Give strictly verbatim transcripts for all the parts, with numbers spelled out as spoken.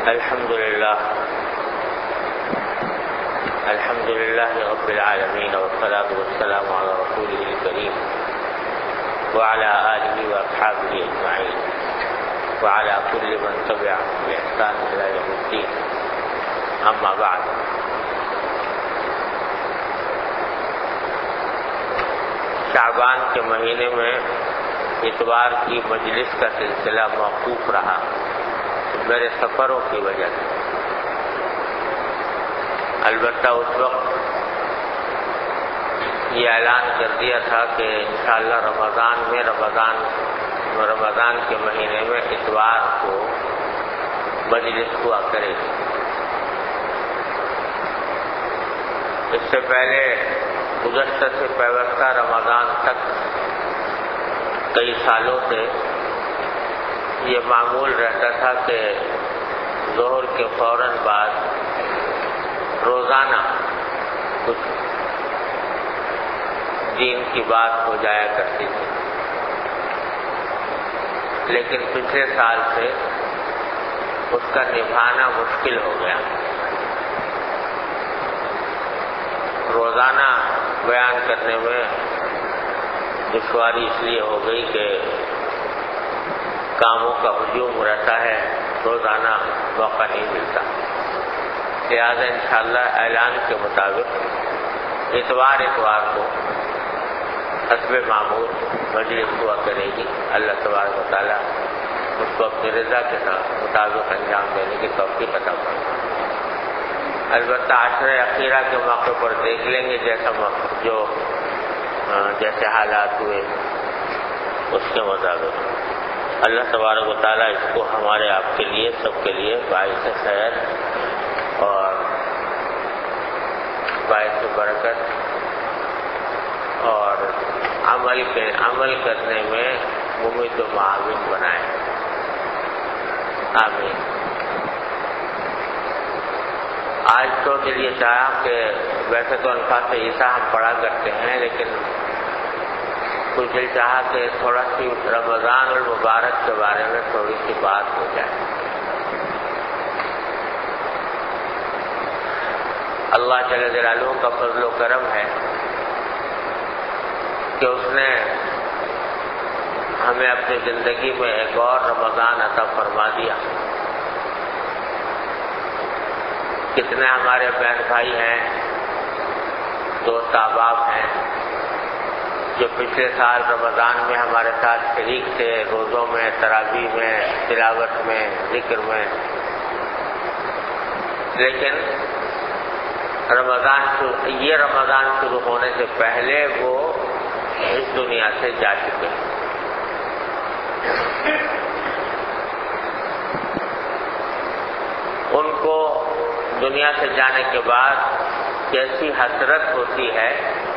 الحمد للہ الحمد للہ رب العالمین والصلاة والسلام علی رسولہ الکریم وعلى آلہ واصحابہ اجمعین وعلى كل من تبعهم بإحسان إلى يوم الدین. اما بعد، شعبان کے مہینے میں اتوار کی مجلس کا سلسلہ موقوف رہا میرے سفروں کی وجہ سے. البتہ اس وقت یہ اعلان کر دیا تھا کہ انشاءاللہ رمضان میں رمضان رمضان کے مہینے میں اتوار کو مجلس ہوا کرے گی. اس سے پہلے گزشتہ سے پیوستہ رمضان تک کئی سالوں سے یہ معمول رہتا تھا کہ ظہر کے فوراً بعد روزانہ کچھ دین کی بات ہو جایا کرتی تھی، لیکن پچھلے سال سے اس کا نبھانا مشکل ہو گیا. روزانہ بیان کرنے میں دشواری اس لیے ہو گئی کہ کاموں کا ہجوم رہتا ہے، روزانہ موقع نہیں ملتا. لہٰذا انشاءاللہ اعلان کے مطابق اتوار اتوار کو حسب معمول مجلس ہوا کرے گی. اللہ تبارک و تعالیٰ اس کو اپنی رضا کے ساتھ مطابق انجام دینے کی توفیق عطا فرمائے. البتہ عشرہ اخیرہ کے موقع پر دیکھ لیں گے جیسا جو جیسے حالات ہوئے اس کے مطابق. اللہ تبارک و تعالیٰ اس کو ہمارے آپ کے لیے سب کے لیے باعث خیر اور باعث برکت اور عمل کے عمل کرنے میں ممید و معاون بنائے. آمین. آج تو دل یہ چاہا کہ ویسے تو انفاس عیسیٰ ہم پڑھا کرتے ہیں، لیکن کچھ دل چاہا کہ تھوڑا سی رمضان المبارک کے بارے میں تھوڑی سی بات ہو جائے. اللہ جل جلالہ کا فضل و کرم ہے کہ اس نے ہمیں اپنی زندگی میں ایک اور رمضان عطا فرما دیا. کتنے ہمارے بہن بھائی ہیں، دوست احباب ہیں جو پچھلے سال رمضان میں ہمارے ساتھ شریک تھے، روزوں میں، تراویح میں، تلاوت میں، ذکر میں، لیکن رمضان یہ رمضان شروع ہونے سے پہلے وہ اس دنیا سے جا چکے. ان کو دنیا سے جانے کے بعد کیسی حسرت ہوتی ہے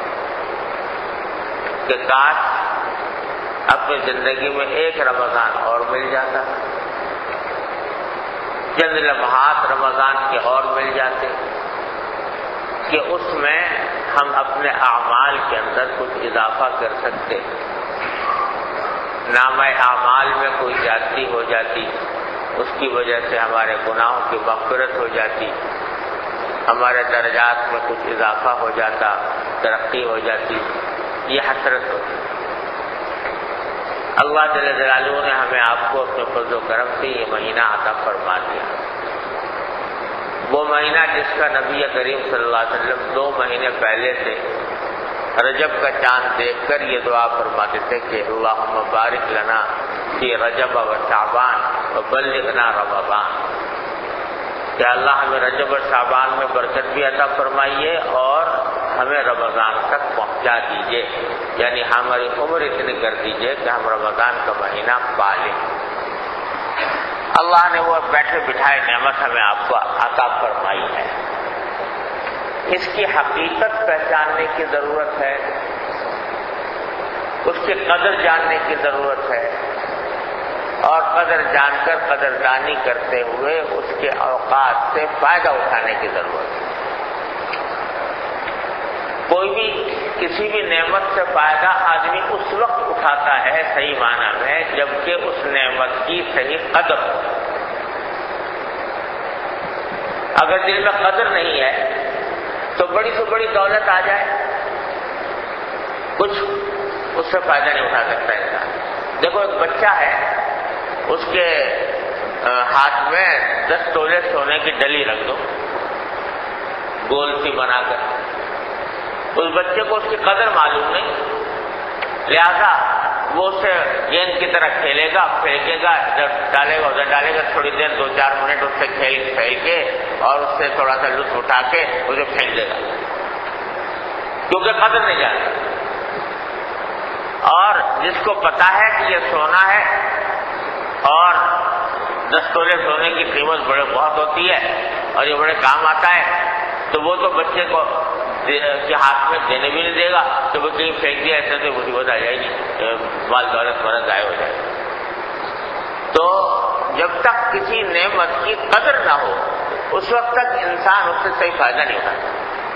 کہ کاش اپنی زندگی میں ایک رمضان اور مل جاتا، چند لمحات رمضان کے اور مل جاتے کہ اس میں ہم اپنے اعمال کے اندر کچھ اضافہ کر سکتے. نامہ اعمال میں کوئی زیادتی ہو جاتی، اس کی وجہ سے ہمارے گناہوں کی مغفرت ہو جاتی، ہمارے درجات میں کچھ اضافہ ہو جاتا، ترقی ہو جاتی. یہ حسرت ہوتی. اللہ جل جلالہ نے ہمیں آپ کو اپنے فضل و کرم سے یہ مہینہ عطا فرما دیا. وہ مہینہ جس کا نبی کریم صلی اللہ علیہ وسلم دو مہینے پہلے سے رجب کا چاند دیکھ کر یہ دعا فرماتے تھے کہ اللہم بارک لنا فی رجب و شعبان وبلغنا رمضان. کہ اللہ ہمیں رجب اور شعبان میں برکت بھی عطا فرمائیے اور ہمیں رمضان تک پہنچا دیجیے، یعنی ہماری عمر اتنی کر دیجیے کہ ہم رمضان کا مہینہ پا لیں. اللہ نے وہ بیٹھے بٹھائے نعمت ہمیں آپ کو عطا فرمائی ہے. اس کی حقیقت پہچاننے کی ضرورت ہے، اس کی قدر جاننے کی ضرورت ہے، اور قدر جان کر قدردانی کرتے ہوئے اس کے اوقات سے فائدہ اٹھانے کی ضرورت ہے. کوئی بھی کسی بھی نعمت سے فائدہ آدمی اس وقت اٹھاتا ہے صحیح معنی میں جبکہ اس نعمت کی صحیح قدر ہو. اگر دل میں قدر نہیں ہے تو بڑی سے بڑی دولت آ جائے کچھ اس سے فائدہ نہیں اٹھا سکتا انسان. دیکھو ایک بچہ ہے, اس کے ہاتھ میں دس تولے سونے کی ڈلی رکھ دو گول سی بنا کر, اس بچے کو اس کی قدر معلوم نہیں, لہذا وہ اسے گیند کی طرح کھیلے گا, پھینکے گا, ادھر ڈالے گا ادھر ڈالے گا, تھوڑی دیر دو چار منٹ اس سے کھیل کھیل کے اور اس سے تھوڑا سا لطف اٹھا کے اسے پھینک دے گا, کیونکہ قدر نہیں جانتا. اور جس کو پتا ہے کہ یہ سونا ہے اور دس تولے سونے کی قیمت بڑے بہت ہوتی ہے اور یہ بڑے کام آتا ہے, تو وہ تو بچے کو کے ہاتھ میں دینے بھی نہیں دے گا, تو وہ کہیں پھینک دیا ایسے تو مصیبت آ جائے گی, مال دولت مرض ضائع ہو جائے گا. تو جب تک کسی نعمت کی قدر نہ ہو اس وقت تک انسان اس سے صحیح فائدہ نہیں اٹھاتا.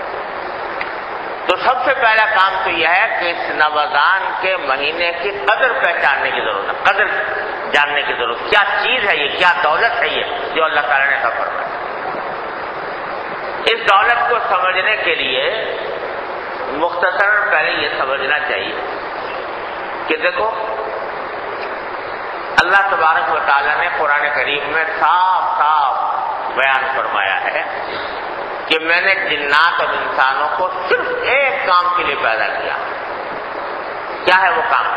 تو سب سے پہلا کام تو یہ ہے کہ اس رمضان کے مہینے کی قدر پہچاننے کی ضرورت ہے, قدر جاننے کی ضرورت, کیا چیز ہے یہ, کیا دولت ہے یہ جو اللہ تعالیٰ نے عطا فرمائی. اس دولت کو سمجھنے کے لیے مختصراً پہلے یہ سمجھنا چاہیے کہ دیکھو اللہ تبارک و تعالیٰ نے قرآن کریم میں صاف صاف بیان فرمایا ہے کہ میں نے جنات اور انسانوں کو صرف ایک کام کے لیے پیدا کیا. کیا ہے وہ کام؟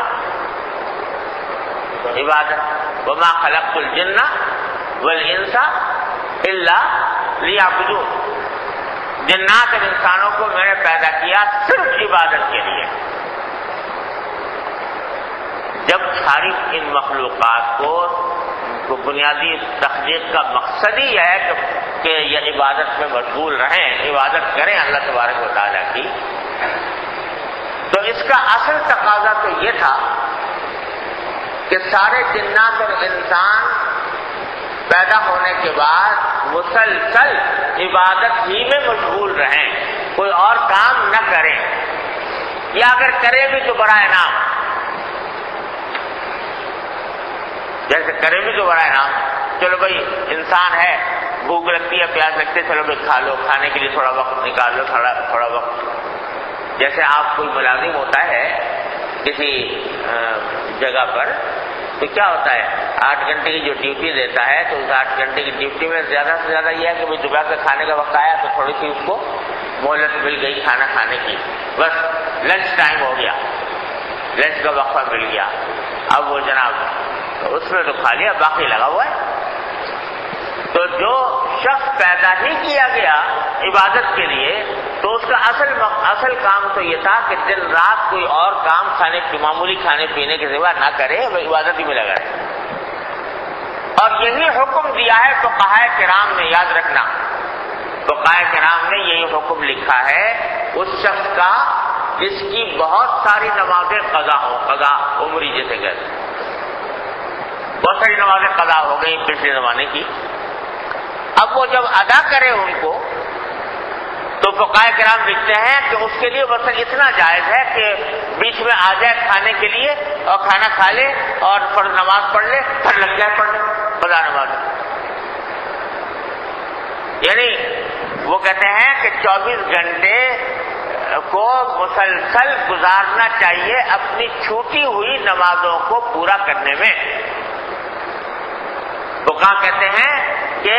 عبادت. وما خلقت الجن والانس الا لیعبدون. جنات اور انسانوں کو میں نے پیدا کیا صرف عبادت کے لیے. جب ساری ان مخلوقات کو بنیادی تخلیق کا مقصد ہی ہے کہ کہ یہ عبادت میں مشغول رہیں, عبادت کریں اللہ تبارک و تعالیٰ کی, تو اس کا اصل تقاضا تو یہ تھا کہ سارے جنات اور انسان پیدا ہونے کے بعد مسلسل عبادت ہی میں مشغول رہیں, کوئی اور کام نہ کریں, یا اگر کریں بھی تو بڑا انعام, جیسے کریں بھی تو بڑا انعام. چلو بھائی انسان ہے, بھوک لگتی ہے, پیاس لگتی ہے, چلو بھائی کھا لو, کھانے کے لیے تھوڑا وقت نکال لو, تھوڑا تھوڑا وقت. جیسے آپ کوئی ملازم ہوتا ہے کسی جگہ پر, تو کیا ہوتا ہے, آٹھ گھنٹے کی جو ڈیوٹی دیتا ہے تو اس آٹھ گھنٹے کی ڈیوٹی میں زیادہ سے زیادہ یہ ہے کہ بھائی دوپہر کا کھانے کا وقت آیا تو تھوڑی سی اس کو مہلت مل گئی کھانا کھانے کی, بس لنچ ٹائم ہو گیا, لنچ کا وقفہ مل گیا, اب وہ جناب اس میں تو کھا لیا, باقی لگا ہوا ہے. تو جو شخص پیدا ہی کیا گیا عبادت کے لیے, تو اس کا اصل اصل کام تو یہ تھا کہ دن رات کوئی اور کام کھانے معمولی کھانے پینے کے سوا نہ کرے, وہ عبادت ہی میں لگا رہے. اور یہی حکم دیا ہے فقہائے کرام نے, یاد رکھنا فقہائے کرام نے یہی حکم لکھا ہے اس شخص کا جس کی بہت ساری نمازیں قضا ہو, قضا عمری جیسے کہتے ہیں, بہت ساری نمازیں قضا ہو گئی پچھلے زمانے کی, اب وہ جب ادا کرے ان کو تو فقہائے کرام لکھتے ہیں کہ اس کے لیے مثلا اتنا جائز ہے کہ بیچ میں آ جائے کھانے کے لیے اور کھانا کھا لے اور فرض نماز پڑھ لے, پھر لگ جائے پڑھ لے قضا نماز. یعنی وہ کہتے ہیں کہ چوبیس گھنٹے کو مسلسل گزارنا چاہیے اپنی چھوٹی ہوئی نمازوں کو پورا کرنے میں. وہ کہاں کہتے ہیں کہ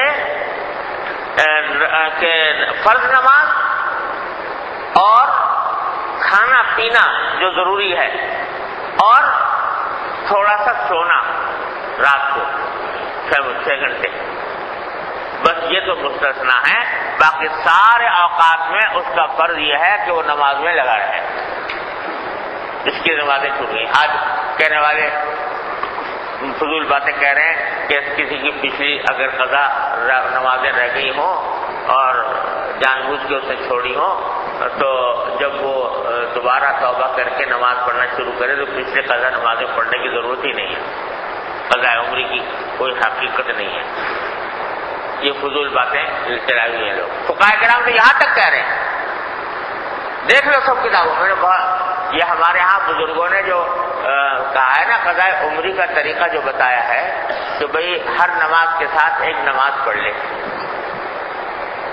کہ فرض نماز اور کھانا پینا جو ضروری ہے اور تھوڑا سا سونا رات کو چھ گھنٹے, بس یہ تو مستثنا ہے, باقی سارے اوقات میں اس کا فرض یہ ہے کہ وہ نماز میں لگا رہے. اس کی نمازیں چھوٹ گئی. آج کہنے والے فضول باتیں کہہ رہے ہیں کہ کسی کی پچھلی اگر قضا نمازیں رہ گئی ہوں اور جان بوجھ کے اسے چھوڑی ہوں تو جب وہ دوبارہ توبہ کر کے نماز پڑھنا شروع کرے تو پچھلے قضا نمازیں پڑھنے کی ضرورت ہی نہیں ہے, قضا عمری کی کوئی حقیقت نہیں ہے. یہ فضول باتیں چلائی ہوئی ہیں لوگ. فقہائے کرام تو یہاں تک کہہ رہے ہیں, دیکھ لو سب کتابوں میں, بہت یہ ہمارے ہاں بزرگوں نے جو کہا ہے نا قضاء عمری کا طریقہ جو بتایا ہے کہ بھئی ہر نماز کے ساتھ ایک نماز پڑھ لے,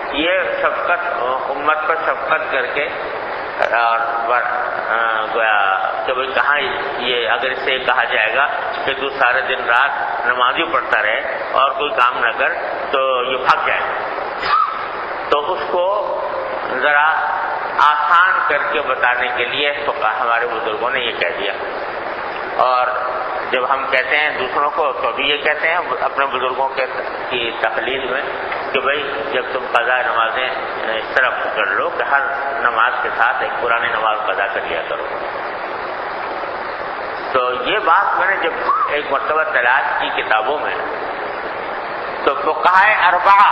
یہ شفقت امت پر شفقت کر کے اور گویا کہ بھائی کہاں یہ اگر اس سے کہا جائے گا کہ تو سارے دن رات نمازی پڑھتا رہے اور کوئی کام نہ کر تو یہ بھاگ جائے گا، تو اس کو ذرا آسان کر کے بتانے کے لیے ہمارے بزرگوں نے یہ کہہ دیا. اور جب ہم کہتے ہیں دوسروں کو تو بھی یہ کہتے ہیں اپنے بزرگوں کے کی تقلید میں کہ بھائی جب تم قضا نمازیں اس طرح کر لو کہ ہر نماز کے ساتھ ایک پرانی نماز قضا کر لیا کرو. تو یہ بات میں نے جب ایک مرتبہ تلاش کی کتابوں میں تو فقہائے اربعہ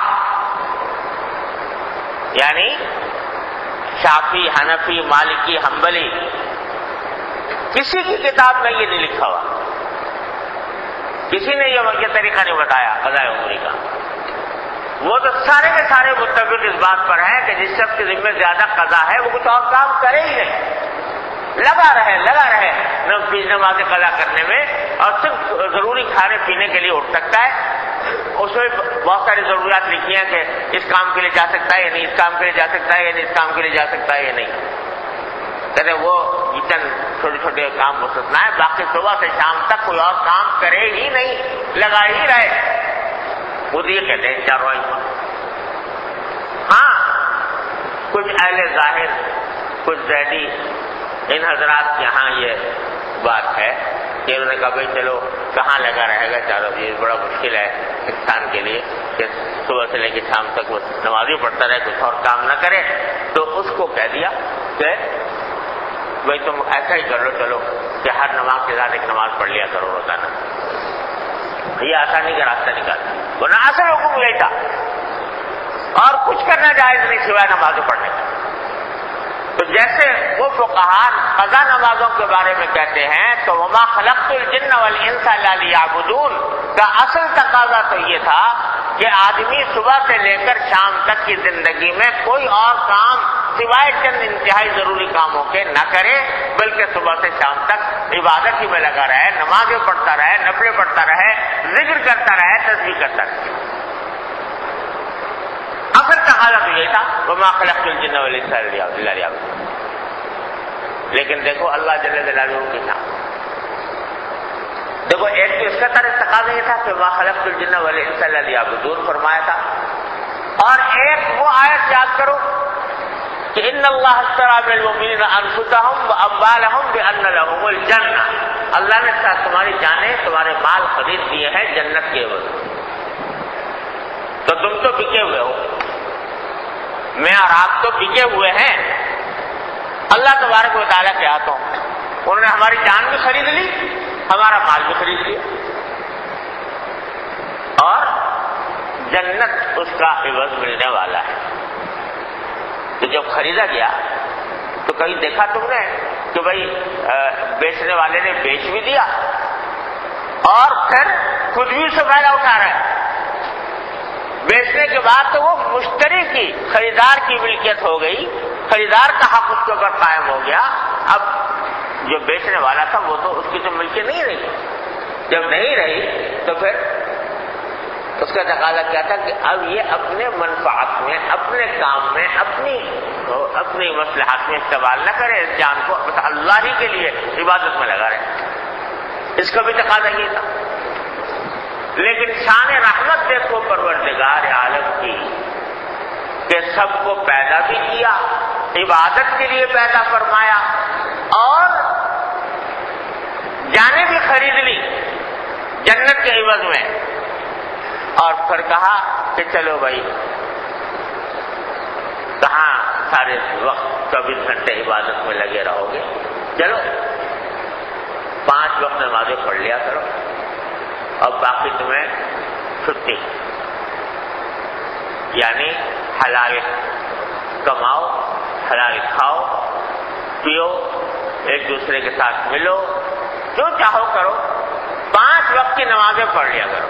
یعنی شافعی، حنفی، مالکی، حنبلی کسی کی کتاب میں یہ نہیں لکھا ہوا، کسی نے یہ طریقہ نہیں بتایا قضاء عمری کا. وہ تو سارے کے سارے متفق اس بات پر ہیں کہ جس شخص کے ذمہ زیادہ قضا ہے وہ کچھ اور کام کرے ہی نہیں، لگا رہے لگا رہے نماز قضا کرنے میں، اور صرف ضروری کھانے پینے کے لیے اٹھ سکتا ہے. اس میں بہت ساری ضروریات لکھی ہیں کہ اس کام کے لیے جا سکتا ہے یا نہیں، اس کام کے لیے جا سکتا ہے یا نہیں، اس کام کے لیے جا سکتا ہے یا نہیں. کہتے وہ چند چھوٹے چھوٹے کام مستثنا ہے، باقی صبح سے شام تک کوئی اور کام کرے ہی نہیں، لگا ہی رہے. وہ یہ کہتے ہیں چاروں ائمہ. ہاں کچھ اہل ظاہر، کچھ زیدی، ان حضرات یہاں یہ بات ہے کہ انہوں نے کہا بھائی چلو کہاں لگا رہے گا چاروں، یہ بڑا مشکل ہے انسان کے لیے کہ صبح سے لے کے شام تک وہ نمازی پڑھتا رہے، کچھ اور کام نہ کرے. تو اس کو کہہ دیا کہ بھائی تم ایسا ہی کر لو، چلو کہ ہر نماز کے ساتھ ایک نماز پڑھ لیا کرو روزانہ. یہ آسانی کا راستہ نکالا، ورنہ اصل حکم یہی تھا اور کچھ کرنا جائز نہیں سوائے نمازیں پڑھنے کا. تو جیسے وہ فقہاء قضا نمازوں کے بارے میں کہتے ہیں تو وما خلقت الجن والانس الا لیعبدون کا اصل تقاضا تو یہ تھا کہ آدمی صبح سے لے کر شام تک کی زندگی میں کوئی اور کام سوائے چند انتہائی ضروری کاموں کے نہ کرے، بلکہ صبح سے شام تک عبادت ہی میں لگا رہے، نمازیں پڑھتا رہے، نفلیں پڑھتا رہے، ذکر کرتا رہے، تسبیح کرتا رہے. اصل تقاضا تو یہ تھا وما خلقت الجن والانس الا لیعبدون. لیکن دیکھو اللہ جل جلالہ کی شان، دیکھو ایک تو اس کا طرح تقاضا یہ تھا کہ وما خلقت الجن والانس الا لیعبدون فرمایا تھا، اور ایک وہ آیت یاد کرو کہ ان اللہ اشتری من المؤمنین انفسهم واموالهم بان لهم الجنہ، اللہ نے تمہاری جانیں تمہارے مال خرید دیے ہیں جنت کے عوض. تو تم تو بکے ہوئے ہو، میں اور آپ تو بکے ہوئے ہیں اللہ تبارک و تعالیٰ کے ہاتھوں. انہوں نے ہماری جان بھی خرید لی، ہمارا مال بھی خرید لیا، اور جنت اس کا عوض ملنے والا ہے. تو جب خریدا گیا تو کہیں دیکھا تم نے کہ بھائی بیچنے والے نے بیچ بھی دیا اور پھر خود بھی اسے فائدہ اٹھا رہا ہے. بیچنے کے بعد تو وہ مشتری کی، خریدار کی ملکیت ہو گئی، خریدار کا حق اس کے اوپر قائم ہو گیا. اب جو بیچنے والا تھا وہ تو اس کی تو ملکیت نہیں رہی. جب نہیں رہی تو پھر اس کا تقاضا کیا تھا کہ اب یہ اپنے منفعت میں، اپنے کام میں، اپنی اپنی مصلحت میں استعمال نہ کرے، اس جان کو اللہ ہی کے لیے عبادت میں لگا رہے. اس کا بھی تقاضا یہ تھا. لیکن شان رحمت دیکھو پروردگار عالم کی کہ سب کو پیدا بھی کیا، عبادت کے لیے پیدا فرمایا، اور جانیں بھی خرید لی جنت کے عوض میں. اور پھر کہا کہ چلو بھائی کہاں سارے وقت چوبیس گھنٹے عبادت میں لگے رہو گے، چلو پانچ وقت نمازیں پڑھ لیا کرو اور باقی تمہیں چھٹی، یعنی حلال کماؤ، حلال کھاؤ پیو، ایک دوسرے کے ساتھ ملو، جو چاہو کرو، پانچ وقت کی نمازیں پڑھ لیا کرو.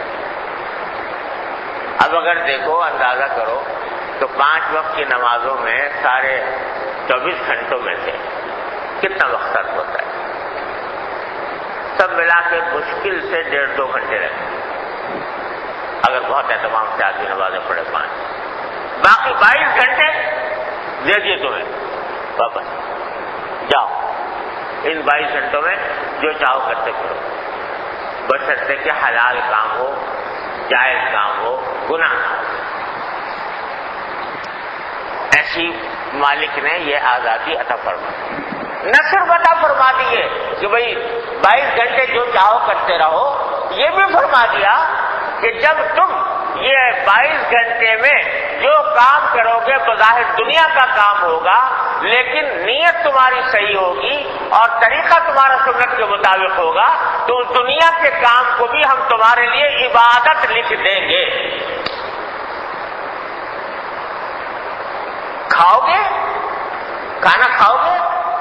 اب اگر دیکھو اندازہ کرو تو پانچ وقت کی نمازوں میں سارے چوبیس گھنٹوں میں سے کتنا وقت صرف ہوتا ہے؟ سب ملا کے مشکل سے ڈیڑھ دو گھنٹے رہتے، اگر بہت اہتمام سے آدمی نمازیں پڑھے پانچ. باقی بائیس گھنٹے دے دیے تمہیں واپس، جاؤ ان بائیس گھنٹوں میں جو چاہو کرتے کرو، بشرطے کہ حلال کام ہو، جائز کام ہو، گناہ نہ ہو۔ ایسی مالک نے یہ آزادی عطا فرمائی، نہ صرف عطا فرما دیے کہ بھئی بائیس گھنٹے جو چاہو کرتے رہو، یہ بھی فرما دیا کہ جب تم یہ بائیس گھنٹے میں جو کام کرو گے بظاہر دنیا کا کام ہوگا، لیکن نیت تمہاری صحیح ہوگی اور طریقہ تمہارا سنت کے مطابق ہوگا، تو اس دنیا کے کام کو بھی ہم تمہارے لیے عبادت لکھ دیں گے۔ کھاؤ گے، کھانا کھاؤ گے،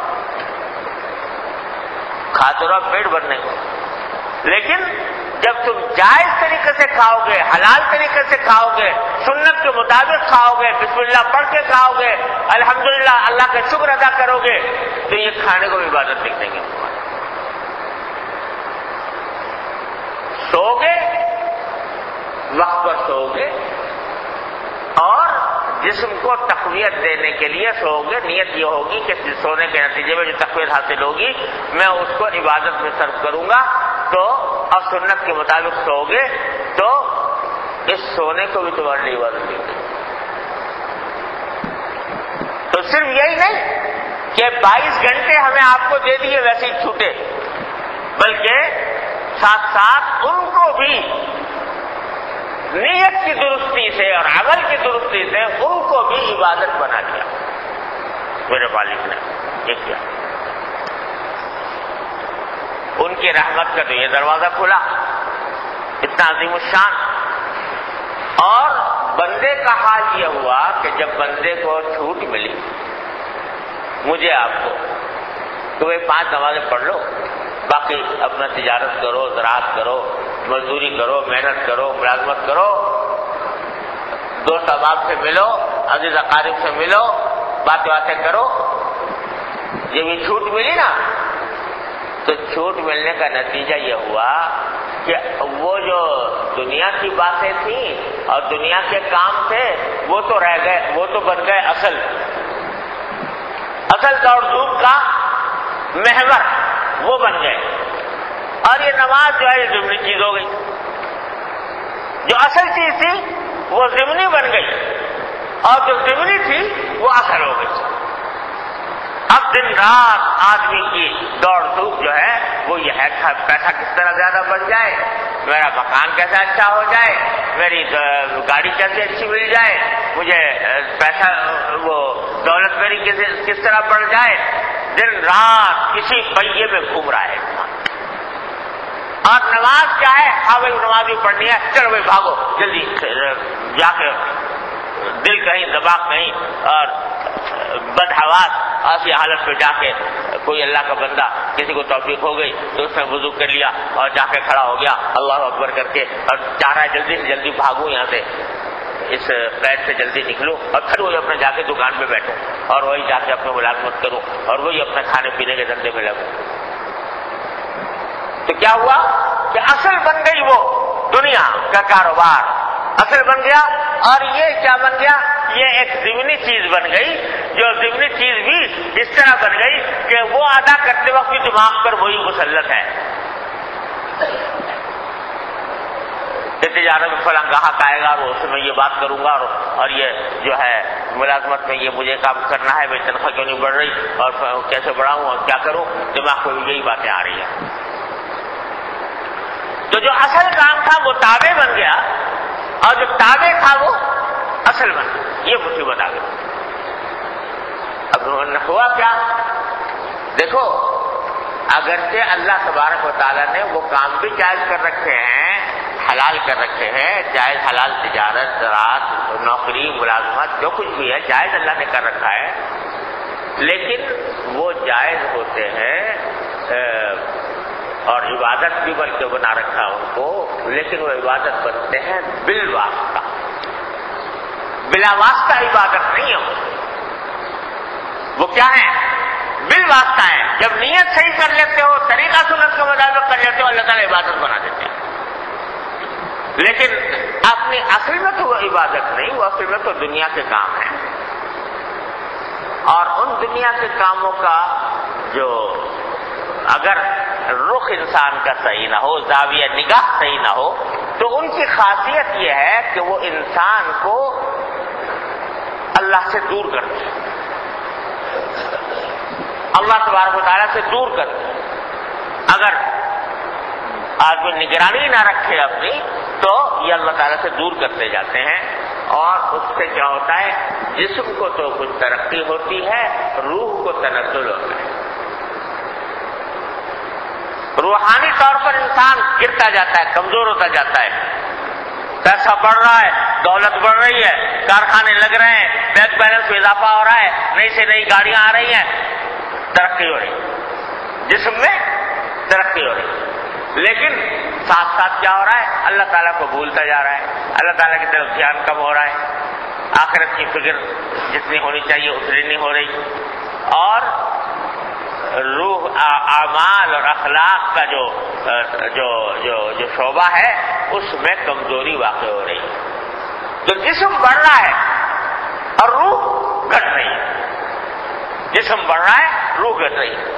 کھاتے رہو پیٹ بھرنے کو، لیکن جب تم جائز طریقے سے کھاؤ گے، حلال طریقے سے کھاؤ گے، سنت کے مطابق کھاؤ گے، بسم اللہ پڑھ کے کھاؤ گے، الحمدللہ اللہ کا شکر ادا کرو گے، تو یہ کھانے کو عبادت لکھ دیں گے۔ سو گے، وقت پر سو گے، اور جسم کو تقویت دینے کے لیے سو گے، نیت یہ ہوگی کہ سونے کے نتیجے میں جو تقویت حاصل ہوگی میں اس کو عبادت میں صرف کروں گا، تو اور سنت کے مطابق سو گے تو اس سونے کو بھی تمہارے لیے عبادت دیں گے۔ تو صرف یہی نہیں کہ بائیس گھنٹے ہمیں آپ کو دے دیے ویسے ہی چھوٹے، بلکہ ساتھ ساتھ ان کو بھی نیت کی درستی سے اور عمل کی درستی سے ان کو بھی عبادت بنا دیا میرے مالک نے۔ یہ کیا ان کی رحمت کا تو یہ دروازہ کھلا، اتنا عظیم الشان۔ اور بندے کا حال یہ ہوا کہ جب بندے کو چھوٹ ملی، مجھے آپ کو، تو وہ پانچ نمازیں پڑھ لو، باقی اپنا تجارت کرو، زراعت کرو، مزدوری کرو، محنت کرو، ملازمت کرو، دوست احباب سے ملو، عزیز اقارب سے ملو، باتیں باتیں کرو۔ جب یہ چھوٹ ملی نا، تو چھوٹ ملنے کا نتیجہ یہ ہوا کہ وہ جو دنیا کی باتیں تھیں اور دنیا کے کام تھے وہ تو رہ گئے، وہ تو بن گئے اصل اصل دوڑ دھوپ کا محور، وہ بن گئے۔ اور یہ نماز جو ہے یہ ضمنی چیز ہو گئی، جو اصل چیز تھی وہ ضمنی بن گئی، اور جو ضمنی تھی وہ اصل ہو گئی۔ اب دن رات آدمی کی دوڑ دھوپ جو ہے وہ یہ ہے پیسہ کس طرح زیادہ بن جائے، میرا مکان کیسا اچھا ہو جائے، میری گاڑی کیسے اچھی مل جائے، مجھے پیسہ وہ دولت میری کس طرح بڑھ جائے، دن رات کسی پہیے میں گھوم رہا ہے انسان۔ اور نماز کیا ہے، ہاں بھائی نماز بھی پڑھنی ہے، چلو بھائی بھاگو جلدی جا کے، دل کہیں دماغ کہیں اور بدحواس ایسی حالت میں جا کے کوئی اللہ کا بندہ کسی کو توفیق ہو گئی تو اس نے وضو کر لیا اور جا کے کھڑا ہو گیا اللہ اکبر کر کے، اور چاہ رہا ہے جلدی سے جلدی بھاگوں یہاں سے، اس قید سے جلدی نکلوں اور پھر وہی اپنے جا کے دکان پہ بیٹھوں اور وہی جا کے اپنے ملازمت کروں اور وہی اپنے کھانے پینے کے دھندے میں لگوں۔ تو کیا ہوا کہ اصل بن گئی وہ دنیا کا کاروبار، اصل بن گیا، اور یہ کیا بن گیا، یہ ایک ضمنی چیز بن گئی، جو ضمنی چیز بھی اس طرح بن گئی کہ وہ ادا کرتے وقت بھی دماغ پر وہی مسلط ہے۔ تجارت میں فلاں گاہک آئے گا اور اس میں یہ بات کروں گا، اور اور یہ جو ہے ملازمت میں یہ مجھے کام کرنا ہے، میری تنخواہ کیوں نہیں بڑھ رہی اور کیسے بڑھاؤں اور کیا کروں، دماغ کو یہی باتیں آ رہی ہیں۔ تو جو اصل کام تھا وہ تابع بن گیا، اور جو تابع تھا وہ اصل بن گیا۔ یہ مصیبت آ گئی۔ اب ہوا کیا، دیکھو اگرچہ اللہ تبارک و تعالیٰ نے وہ کام بھی جائز کر رکھے ہیں، حلال کر رکھے ہیں، جائز حلال تجارت، زراعت، نوکری، ملازمت، جو کچھ بھی ہے جائز اللہ نے کر رکھا ہے، لیکن وہ جائز ہوتے ہیں اور عبادت بھی بلکہ بنا رکھا ان کو، لیکن وہ عبادت بنتے ہیں بالواسطہ، بلا واسطہ عبادت نہیں ہے۔ وہ کیا ہے، بالواسطہ ہے۔ جب نیت صحیح کر لیتے ہو، طریقہ سنت کے مطابق کر لیتے ہو، اللہ تعالیٰ عبادت بنا دیتے ہیں۔ لیکن اپنی اصل میں تو وہ عبادت نہیں، وہ اصل میں تو دنیا کے کام ہیں، اور ان دنیا کے کاموں کا جو اگر رخ انسان کا صحیح نہ ہو، زاویہ نگاہ صحیح نہ ہو، تو ان کی خاصیت یہ ہے کہ وہ انسان کو اللہ سے دور کرتے ہیں، اللہ تبارک و تعالیٰ سے دور کرتے ہیں۔ اگر آدمی نگرانی نہ رکھے اپنی تو یہ اللہ تعالیٰ سے دور کرتے جاتے ہیں، اور اس سے کیا ہوتا ہے، جسم کو تو کچھ ترقی ہوتی ہے، روح کو تنزل ہوتا ہے، روحانی طور پر انسان گرتا جاتا ہے، کمزور ہوتا جاتا ہے، پیسہ بڑھ رہا ہے، دولت بڑھ رہی ہے، کارخانے لگ رہے ہیں، بینک بیلنس میں اضافہ ہو رہا ہے، نئی سے نئی گاڑیاں آ رہی ہیں، ترقی ہو رہی ہے، جسم میں ترقی ہو رہی ہے، لیکن ساتھ ساتھ کیا ہو رہا ہے، اللہ تعالیٰ کو بھولتا جا رہا ہے، اللہ تعالیٰ کی طرف دھیان کم ہو رہا ہے، آخرت کی فکر جتنی ہونی چاہیے اتنی نہیں ہو رہی، اور روح اعمال اور اخلاق کا جو جو جو جو شعبہ ہے اس میں کمزوری واقع ہو رہی ہے۔ تو جسم بڑھ رہا ہے اور روح گھٹ رہی ہے، جسم بڑھ رہا ہے، روح گھٹ رہی ہے۔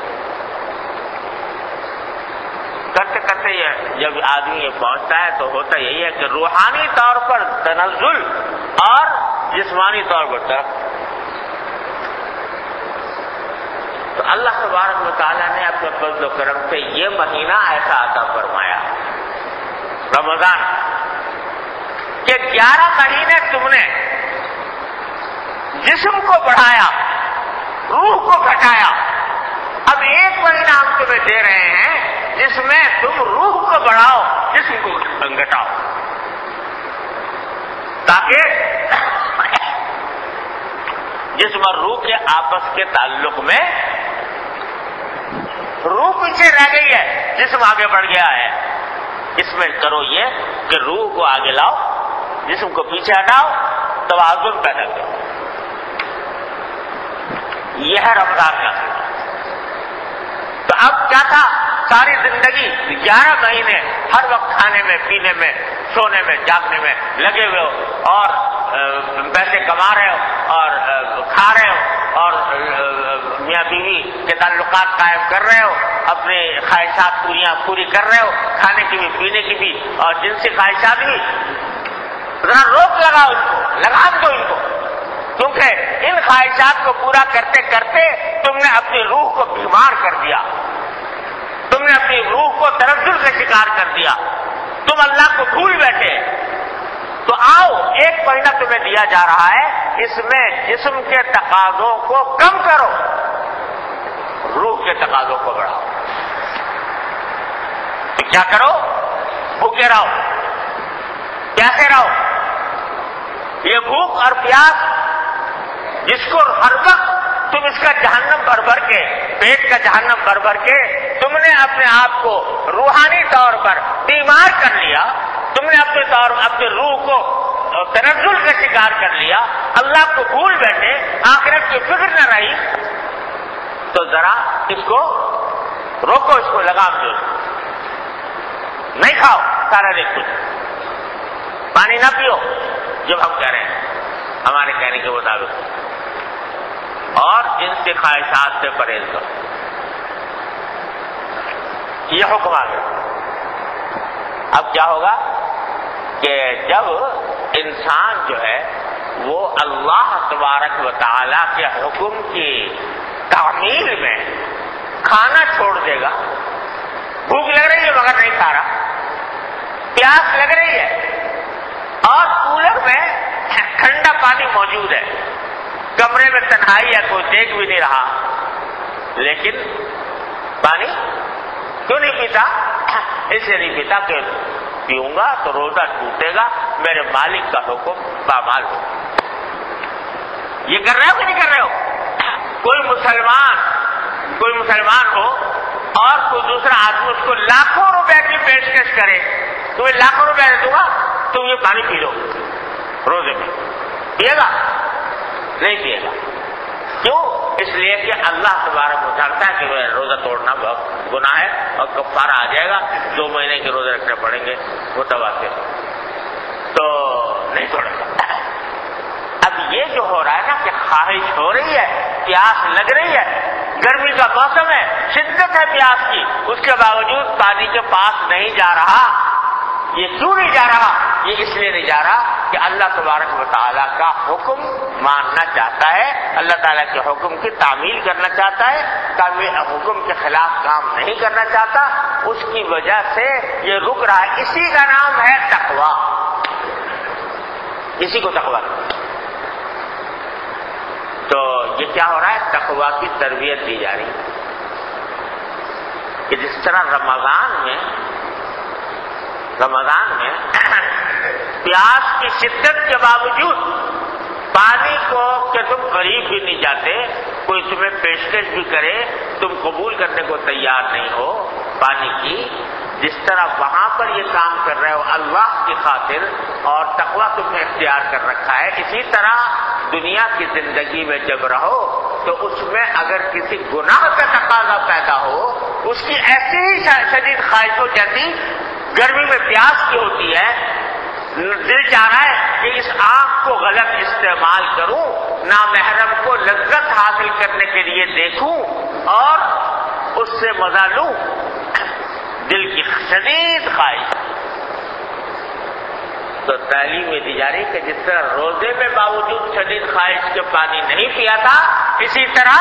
کرتے کرتے یہ جب آدمی یہ پہنچتا ہے تو ہوتا یہی ہے کہ روحانی طور پر تنزل اور جسمانی طور پر ترقی۔ تو اللہ تبارک و تعالیٰ نے اپنے فضل و کرم سے یہ مہینہ ایسا عطا فرمایا رمضان کہ گیارہ مہینے تم نے جسم کو بڑھایا، روح کو گھٹایا، اب ایک مہینہ ہم تمہیں دے رہے ہیں جس میں تم روح کو بڑھاؤ، جسم کو گھٹاؤ، تاکہ جسم اور روح کے آپس کے تعلق میں روح پیچھے رہ گئی ہے، جسم آگے بڑھ گیا ہے، اس میں کرو یہ کہ روح کو آگے لاؤ، جسم کو پیچھے ہٹاؤ، توازن پیدا کرو۔ یہ ہے رمضان کا۔ تو اب کیا تھا، ساری زندگی گیارہ مہینے ہر وقت کھانے میں، پینے میں، سونے میں، جاگنے میں لگے ہوئے ہو، اور پیسے کما رہے ہو، اور کھا رہے ہو، اور میاں بیوی کے تعلقات قائم کر رہے ہو، اپنے خواہشات پوریاں پوری کر رہے ہو، کھانے کی بھی، پینے کی بھی، اور جنسی خواہشات بھی۔ ذرا روک لگاؤ اس کو، لگام دو ان کو، کیونکہ ان خواہشات کو پورا کرتے کرتے تم نے اپنی روح کو بیمار کر دیا، تم نے اپنی روح کو تنزل کا شکار کر دیا، تم اللہ کو بھول بیٹھے۔ تو آؤ، ایک مہینہ تمہیں دیا جا رہا ہے، اس میں جسم کے تقاضوں کو کم کرو، روح کے تقاضوں کو بڑھاؤ۔ تو کیا کرو، بھوکے رہو، پیاسے رہو۔ یہ بھوک اور پیاس جس کو ہر وقت تم اس کا جہنم بھر بھر کے، پیٹ کا جہنم بھر بھر کے تم نے اپنے آپ کو روحانی طور پر بیمار کر لیا، تم نے اپنے طور اپنے روح کو تنزل کا شکار کر لیا، اللہ کو بھول بیٹھے، آخرت کی فکر نہ رہی، تو ذرا اس کو روکو، اس کو لگام دو، نہیں کھاؤ سارا دن کچھ، پانی نہ پیو جب ہم کہہ رہے ہیں ہمارے کہنے کے مطابق، اور جن سے خواہشات سے پرہیز کرو۔ یہ حکم آ گیا۔ اب کیا ہوگا کہ جب انسان جو ہے وہ اللہ تبارک و تعالیٰ کے حکم کی تعمیل میں کھانا چھوڑ دے گا، بھوک لگ رہی ہے مگر نہیں کھا رہا، پیاس لگ رہی ہے اور کولر میں ٹھنڈا پانی موجود ہے، کمرے میں تنہائی ہے، کوئی دیکھ بھی نہیں رہا، لیکن پانی کیوں نہیں پیتا؟ اس لیے نہیں پیتا کہ پیوں گا تو روزہ ٹوٹے گا، میرے مالک کا حکم پامال ہو۔ یہ کر رہے ہو کہ نہیں کر رہے ہو؟ کوئی مسلمان کوئی مسلمان ہو اور کوئی دوسرا آدمی اس کو لاکھوں روپے کی پیشکش کرے، تمہیں لاکھوں روپے دے دوں گا، تم یہ پانی پی لو روزے میں، پیے گا؟ نہیں پیے گا۔ کیوں؟ اس لیے کہ اللہ تبارک و جانتا ہے کہ روزہ توڑنا بہت گناہ ہے اور کفارہ آ جائے گا، دو مہینے کے روزے رکھنے پڑیں گے متواتر۔ تو جو ہو رہا ہے نا کہ خواہش ہو رہی ہے، پیاس لگ رہی ہے، گرمی کا موسم ہے، شدت ہے پیاس کی، اس کے باوجود پانی کے پاس نہیں جا رہا، یہ کیوں نہیں جا رہا؟ یہ اس لیے نہیں جا رہا کہ اللہ تبارک و تعالیٰ کا حکم ماننا چاہتا ہے، اللہ تعالیٰ کے حکم کی تعمیل کرنا چاہتا ہے، تعمیل حکم کے خلاف کام نہیں کرنا چاہتا، اس کی وجہ سے یہ رک رہا ہے۔ اسی کا نام ہے تقویٰ، اسی کو تقویٰ۔ تو یہ کیا ہو رہا ہے؟ تقویٰ کی تربیت دی جا رہی ہے کہ جس طرح رمضان میں رمضان میں پیاس کی شدت کے باوجود پانی کو کہ تم قریب بھی نہیں جاتے، کوئی تمہیں پیشکش بھی کرے تم قبول کرنے کو تیار نہیں ہو پانی کی، جس طرح وہاں پر یہ کام کر رہے ہو اللہ کی خاطر اور تقویٰ تم نے اختیار کر رکھا ہے، اسی طرح دنیا کی زندگی میں جب رہو تو اس میں اگر کسی گناہ کا تقاضا پیدا ہو، اس کی ایسی ہی شدید خواہش ہو جاتی گرمی میں پیاس کی ہوتی ہے، دل چاہ رہا ہے کہ اس آنکھ کو غلط استعمال کروں، نامحرم کو لذت حاصل کرنے کے لیے دیکھوں اور اس سے مزہ لوں، دل کی شدید خواہش۔ تو تعلیم یہ دی جا رہی کہ جس طرح روزے میں باوجود شدید خواہش کے پانی نہیں پیا تھا، اسی طرح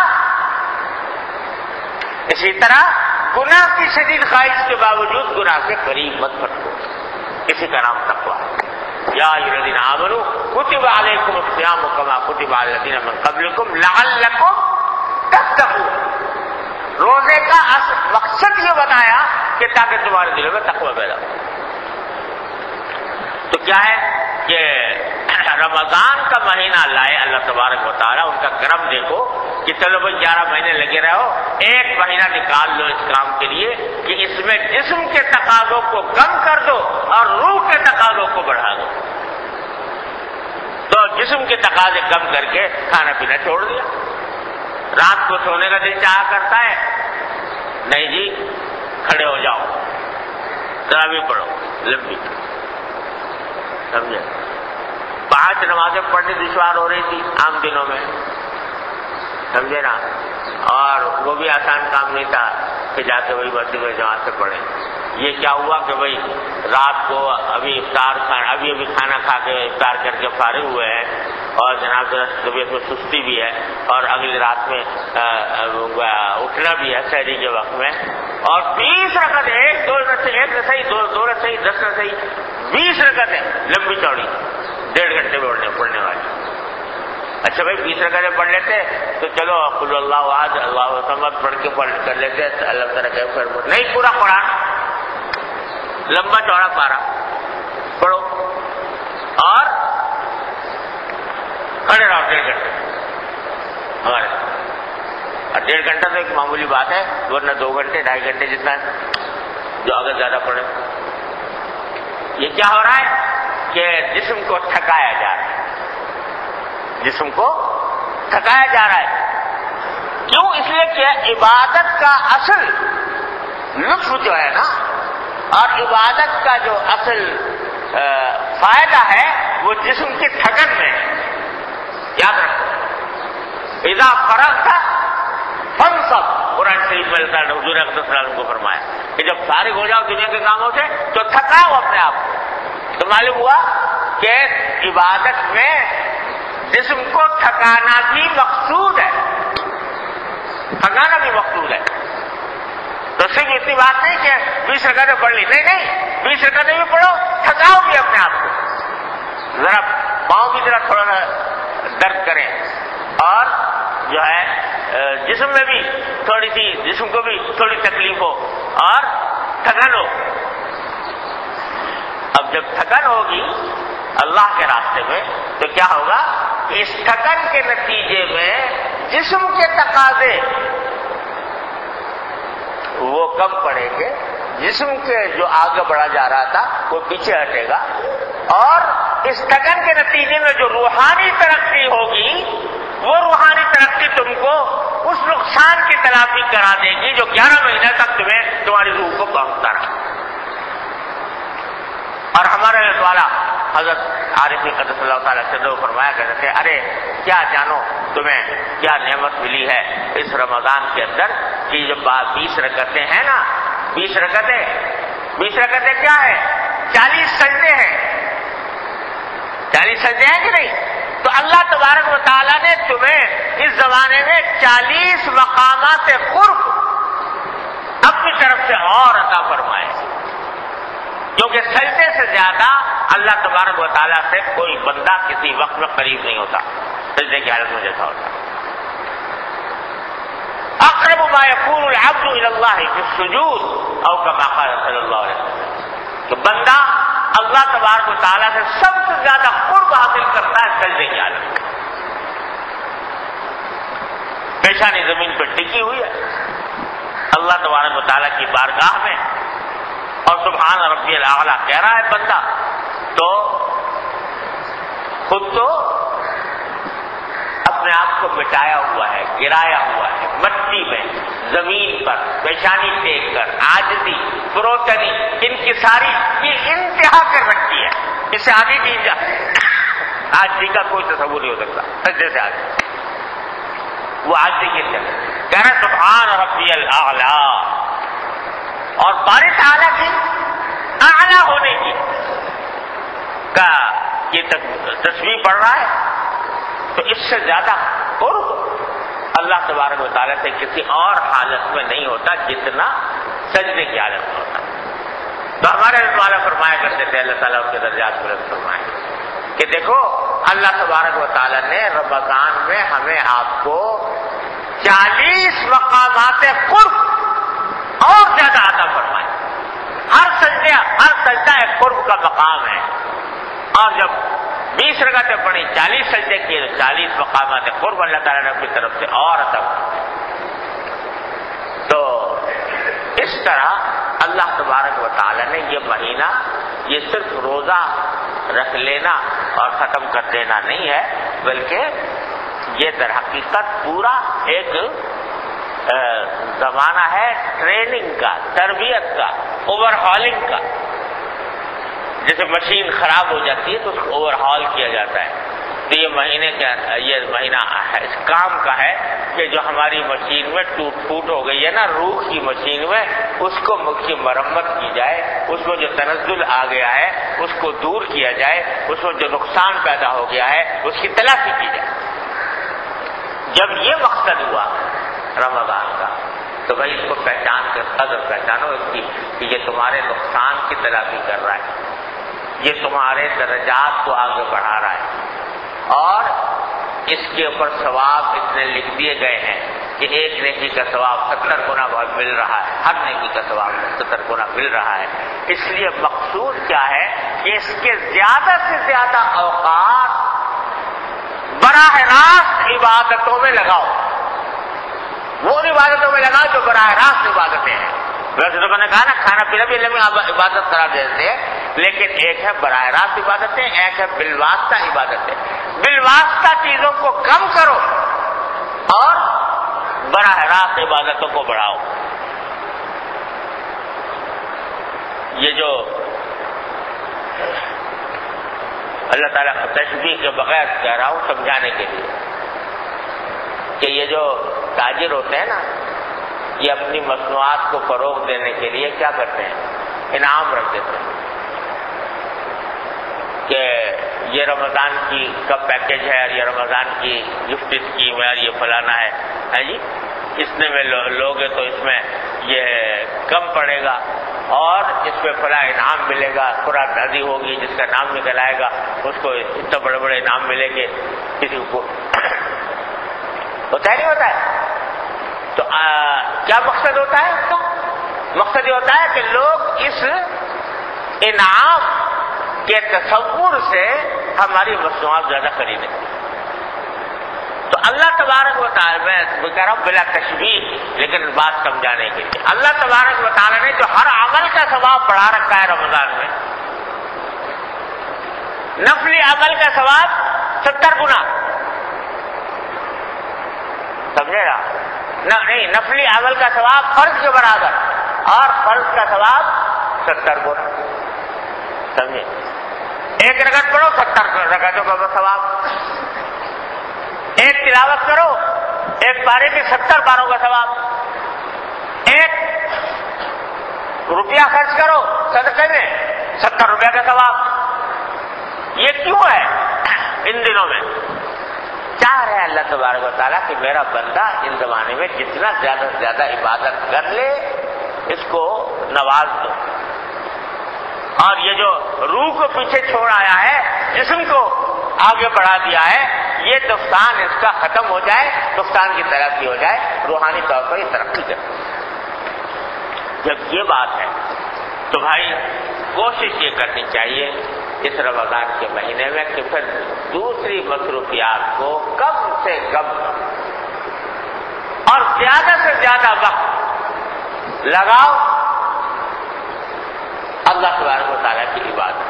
اسی طرح گناہ کی شدید خواہش کے باوجود گناہ کے قریب مت پھٹکو، اسی کا نام تقویٰ۔ یا ایھا الذین آمنوا کتب علیکم الصیام کما کتب علی الذین من قبلکم لعلکم تتقون۔ روزے کا مقصد یہ بتایا کہ تاکہ تمہارے دلوں میں تقویٰ پیدا ہو۔ تو کیا ہے کہ رمضان کا مہینہ لائے اللہ تبارک و تعالیٰ، ان کا کرم دیکھو کہ چلو بھائی گیارہ مہینے لگے رہو، ایک مہینہ نکال لو اس کام کے لیے کہ اس میں جسم کے تقاضوں کو کم کر دو اور روح کے تقاضوں کو بڑھا دو۔ تو جسم کے تقاضے کم کر کے کھانا پینا چھوڑ دیا، رات کو سونے کا دل چاہا کرتا ہے، نہیں جی کھڑے ہو جاؤ، تراویح پڑھو لمبی، سمجھے؟ پانچ نمازیں پڑھنی دشوار ہو رہی تھی عام دنوں میں، سمجھے نا، اور وہ بھی آسان کام نہیں تھا کہ جا کے وہی مسجد میں جماعت سے پڑھیں۔ یہ کیا ہوا کہ بھائی رات کو ابھی افطار ابھی ابھی کھانا کھا کے افطار کر کے فارغ ہوئے ہیں اور جناب طبیعت میں سستی بھی ہے اور اگلی رات میں اٹھنا بھی ہے سحری کے وقت میں، اور بیس رکعت ایک دو رکعت ایک رسائی دو دو رسائی دس رسائی بیس رکعتیں لمبی چوڑی ڈیڑھ گھنٹے میں پڑھنے والی۔ اچھا بھائی بیس رکعتیں پڑھ لیتے تو چلو قل اللہ احد اللہ الصمد پڑھ کے پڑھ کر لیتے، اللہ تعالیٰ کے پھر نہیں، پورا قرآن لمبا چوڑا پارا پڑھو اور کھڑے رہو ڈیڑھ گھنٹے ہمارے، اور ڈیڑھ گھنٹہ تو ایک معمولی بات ہے، ورنہ دو گھنٹے ڈھائی گھنٹے جتنا جو اگر زیادہ پڑھے۔ یہ کیا ہو رہا ہے کہ جسم کو تھکایا جا رہا ہے، جسم کو تھکایا جا رہا ہے، کیوں؟ اس لیے کہ عبادت کا اصل لطف جو ہے نا، اور عبادت کا جو اصل فائدہ ہے وہ جسم کی تھکن میں ہے۔ یاد رکھو، اذا فرغت فانصب، قرآن شریف میں اللہ حضور اقدس صلی اللہ علیہ وسلم کو فرمایا کہ جب فارغ ہو جاؤ دنیا کے کاموں سے تو تھکاؤ اپنے آپ کو۔ تو معلوم ہوا کہ عبادت میں جسم کو تھکانا بھی مقصود ہے، تھکانا بھی مقصود ہے۔ تو صرف اتنی بات نہیں کہ بیس رکعتیں پڑھ لی، نہیں نہیں، بیس رکعتیں بھی پڑھو، تھکاؤ بھی اپنے آپ کو، ذرا پاؤں بھی ذرا تھوڑا سا درد کریں اور جو ہے جسم میں بھی تھوڑی سی، جسم کو بھی تھوڑی تکلیف ہو اور تھکن ہو۔ اب جب تھکن ہوگی اللہ کے راستے میں تو کیا ہوگا؟ اس تھکن کے نتیجے میں جسم کے تقاضے وہ کم پڑیں گے، جسم کے جو آگے بڑھا جا رہا تھا وہ پیچھے ہٹے گا، اور اس تھکن کے نتیجے میں جو روحانی ترقی ہوگی وہ روحانی ترقی تم کو اس نقصان کی تلافی کرا دے گی جو گیارہ مہینے تک تمہیں تمہاری روح کو پہنچتا رہا۔ اور ہمارے اللہ تعالیٰ حضرت عارف قدس اللہ تعالیٰ سے فرمایا کرتے تھے، ارے کیا جانو تمہیں کیا نعمت ملی ہے اس رمضان کے اندر کہ جب بیس رکعتیں ہیں نا، بیس رکعتیں بیس رکعتیں کیا ہے؟ چالیس سجدے ہیں، چالیس سجدے ہیں کہ نہیں؟ تو اللہ تبارک و تعالیٰ نے تمہیں اس زمانے میں چالیس مقامات قرب اپنی طرف سے اور عطا فرمائے، کیونکہ سجدے سے زیادہ اللہ تبارک و تعالیٰ سے کوئی بندہ کسی وقت میں قریب نہیں ہوتا، سجدے کی حالت میں جیسا ہوتا۔ اقرب ما یکون العبد الی اللہ فی السجود او کما قال صلی اللہ علیہ وسلم، کہ بندہ اللہ تبارک و تعالیٰ سے سب سے زیادہ قرب حاصل کرتا ہے سجدے کی حالت میں، پیشانی زمین پر ٹکی ہوئی ہے اللہ تبارک و تعالیٰ کی بارگاہ میں، اور سبحان ربی الاعلیٰ کہہ رہا ہے بندہ، تو خود تو اپنے آپ کو مٹایا ہوا ہے، گرایا ہوا ہے مٹی میں، زمین پر پیشانی ٹیک کر، عاجزی، فروتنی، انکساری کی انتہا کر رکھی ہے، اس سے آگے کی جا عاجزی کا کوئی تصور نہیں ہو سکتا، سجدے سے آگے وہ عاجزی کی انتہا کہہ رہا سبحان ربی الاعلیٰ، اور باری تعالیٰ کی اعلیٰ ہونے کی کا یہ تسبیح پڑھ رہا ہے، تو اس سے زیادہ قرب اللہ تبارک و تعالیٰ سے کسی اور حالت میں نہیں ہوتا جتنا سجدے کی حالت میں ہوتا۔ تو ہمارے رسول اللہ فرمایا کرتے تھے، اللہ تعالیٰ اس کے درجات بلند فرمائے، کہ دیکھو اللہ تبارک و تعالیٰ نے رمضان میں ہمیں آپ کو چالیس مقامات قرب اور زیادہ عطا فرمائے، ہر سجدہ ہر سجدہ ایک قرب کا مقام ہے، اور جب بیس رکعتیں پڑھی، چالیس سجدے کیے تو چالیس مقامات قرب اللہ تعالیٰ نے اپنی طرف سے اور عطا فرمائے۔ تو اس طرح اللہ تبارک و تعالیٰ نے یہ مہینہ یہ صرف روزہ رکھ لینا اور ختم کر دینا نہیں ہے، بلکہ یہ در حقیقت پورا ایک زمانہ ہے ٹریننگ کا، تربیت کا، اوور ہالنگ کا۔ جیسے مشین خراب ہو جاتی ہے تو اس کو اوور ہال کیا جاتا ہے، تو یہ مہینے کا یہ مہینہ اس کام کا ہے کہ جو ہماری مشین میں ٹوٹ پھوٹ ہو گئی ہے نا، روح کی مشین میں، اس کو کی مرمت کی جائے، اس میں جو تنزل آ گیا ہے اس کو دور کیا جائے، اس میں جو نقصان پیدا ہو گیا ہے اس کی تلافی کی جائے۔ جب یہ مقصد ہوا رمضان کا تو بھائی اس کو پہچان کر قدر پہچانو اس کی کہ یہ تمہارے نقصان کی تلافی کر رہا ہے، یہ تمہارے درجات کو آگے بڑھا رہا ہے، اور اس کے اوپر ثواب اتنے لکھ دیے گئے ہیں کہ ایک نیکی کا ثواب ستر گنا بہت مل رہا ہے، ہر نیکی کا ثواب ستر گنا مل رہا ہے۔ اس لیے مقصود کیا ہے کہ اس کے زیادہ سے زیادہ اوقات براہ راست عبادتوں میں لگاؤ، وہ عبادتوں میں لگاؤ جو براہ راست عبادتیں ہیں۔ ویسے تو میں نے کہا نا کھانا پینا بھی اللہ میں عبادت قرار دیتے ہیں، لیکن ایک ہے براہ راست عبادتیں، ایک ہے بالواسطہ عبادتیں۔ بالواسطہ چیزوں کو کم کرو اور براہ راست عبادتوں کو بڑھاؤ۔ یہ جو اللہ تعالیٰ کا تشبیہ کے بغیر کہہ رہا ہوں سمجھانے کے لیے کہ یہ جو تاجر ہوتے ہیں نا، یہ اپنی مصنوعات کو فروغ دینے کے لیے کیا کرتے ہیں؟ انعام رکھ دیتے ہیں کہ یہ رمضان کی کا پیکج ہے، اور یہ رمضان کی گفٹ اسکیم ہے، اور یہ فلانا ہے، ہے جی اس نے میں لوگے تو اس میں یہ کم پڑے گا، اور اس میں فلاں انعام ملے گا، خوراک دازی ہوگی، جس کا نام نکل آئے گا اس کو اتنے بڑے بڑے انعام ملیں گے، کسی کو ہوتا ہے نہیں ہوتا ہے۔ تو آ, کیا مقصد ہوتا ہے اس کا؟ مقصد یہ ہوتا ہے کہ لوگ اس انعام کے تصور سے ہماری مصنوعات زیادہ خریدیں۔ تو اللہ تبارک و تعالیٰ، میں کہہ رہا ہوں بلا تشبیہ لیکن بات سمجھانے کے لیے، اللہ تبارک و تعالیٰ نے جو ہر عمل کا ثواب بڑھا رکھا ہے رمضان میں، نفلی عمل کا ثواب ستر گنا، سمجھے گا؟ نہیں، نفلی عمل کا ثواب فرض کے برابر، اور فرض کا ثواب ستر گنا، سمجھے؟ ایک رکعت پڑھو ستر رکعتوں کا ثواب، ایک تلاوت کرو ایک پارے کے ستر پاروں کا ثواب، ایک روپیہ خرچ کرو صدقے میں ستر روپیہ کا ثواب۔ یہ کیوں ہے؟ ان دنوں میں چاہ رہے اللہ تبارک و تعالیٰ کہ میرا بندہ ان زمانے میں جتنا زیادہ سے زیادہ عبادت کر لے اس کو نواز دو، اور یہ جو روح کو پیچھے چھوڑ آیا ہے جسم کو آگے بڑھا دیا ہے، یہ نقصان اس کا ختم ہو جائے، نقصان کی ترقی ہو جائے، روحانی طور پر یہ ترقی کرے۔ جب یہ بات ہے تو بھائی کوشش یہ کرنی چاہیے اس رمضان کے مہینے میں کہ پھر دوسری مصروفیات کو کم سے کم اور زیادہ سے زیادہ وقت لگاؤ اللہ تبارک و تعالیٰ کی عبادت۔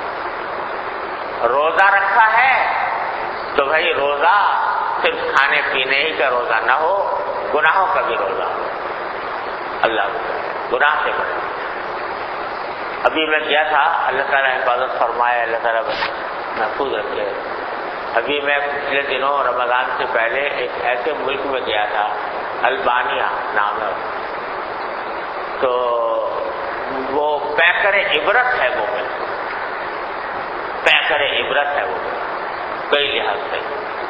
روزہ رکھا ہے تو بھائی روزہ صرف کھانے پینے ہی کا روزہ نہ ہو، گناہوں کا بھی روزہ ہو، اللہ گناہ سے بچے۔ ابھی میں گیا تھا، اللہ تعالیٰ حفاظت فرمائے، اللہ تعالیٰ محفوظ رکھے۔ ابھی میں پچھلے دنوں رمضان سے پہلے ایک ایسے ملک میں گیا تھا، البانیہ نام ہے، تو وہ پیکر عبرت ہے وہ ملک، پیکر عبرت ہے وہ کئی لحاظ سے۔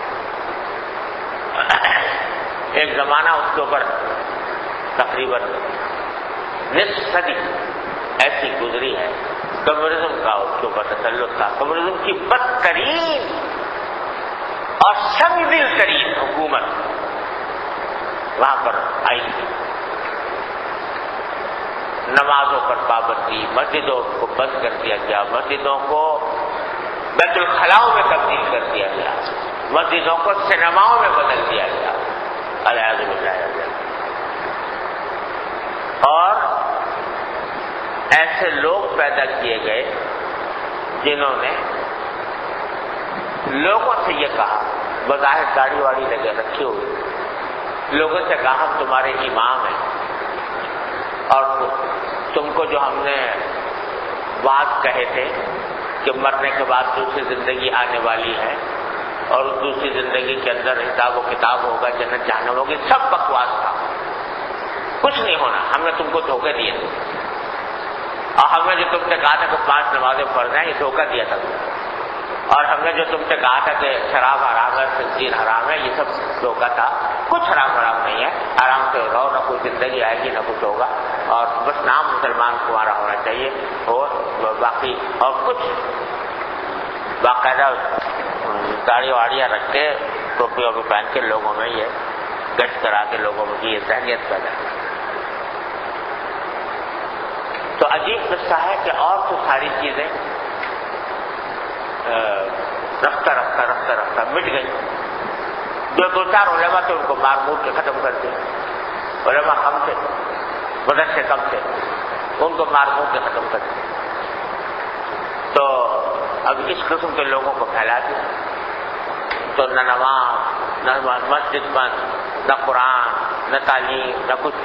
ایک زمانہ اس کے اوپر تقریباً نصف صدی ایسی گزری ہے، کمیونزم کا اس کے اوپر تسلط تھا، کمیونزم کی بدترین اور سنگ دل ترین حکومت وہاں پر آئی تھی۔ نمازوں پر پابندی، مسجدوں کو بند کر دیا گیا، مسجدوں کو بیت الخلاؤں میں تبدیل کر دیا گیا، مسجدوں کو سینماؤں میں بدل دیا گیا، الیاذ باللہ۔ اور ایسے لوگ پیدا کیے گئے جنہوں نے لوگوں سے یہ کہا، بظاہر داڑھی واڑی لگے رکھی ہوئی، لوگوں سے کہا ہم تمہارے امام ہیں اور تم کو جو ہم نے بات کہے تھے کہ مرنے کے بعد دوسری زندگی آنے والی ہے اور اس دوسری زندگی کے اندر حساب و کتاب ہوگا، جنت جہنم ہوگی، سب بکواس تھا، کچھ نہیں ہونا، ہم نے تم کو دھوکے دیے تھے، اور ہم نے جو تم سے کہا تھا کہ پانچ نمازیں فرض ہیں یہ دھوکہ دیا تھا، اور ہم نے جو تم سے کہا تھا کہ شراب حرام ہے، خنزیر حرام ہے، یہ سب دھوکہ تھا، کچھ حرام حرام نہیں ہے، آرام سے رہو، نہ کوئی زندگی آئے گی نہ کچھ ہوگا، اور بس نام مسلمان تمہارا ہونا چاہیے، اور باقی اور کچھ باقاعدہ داڑھی واڑیاں رکھ کے ٹوپی ووپی پہن کے لوگوں میں یہ گشت کرا کے لوگوں میں یہ ذہنیت پیدا ہے۔ تو عجیب قصہ ہے کہ اور تو ساری چیزیں رفتہ رفتہ رفتہ رفتہ مٹ گئی، جو دو چار علماء تھے ان کو مار مور کے ختم کر دیا، علماء کم تھے، بدر سے کم تھے، ان کو مار مور کے ختم کر دیا، تو اب اس قسم کے لوگوں کو پھیلا دیا، تو نہ نماز نہ مسجد بند، نہ قرآن نہ تعلیم نہ کچھ،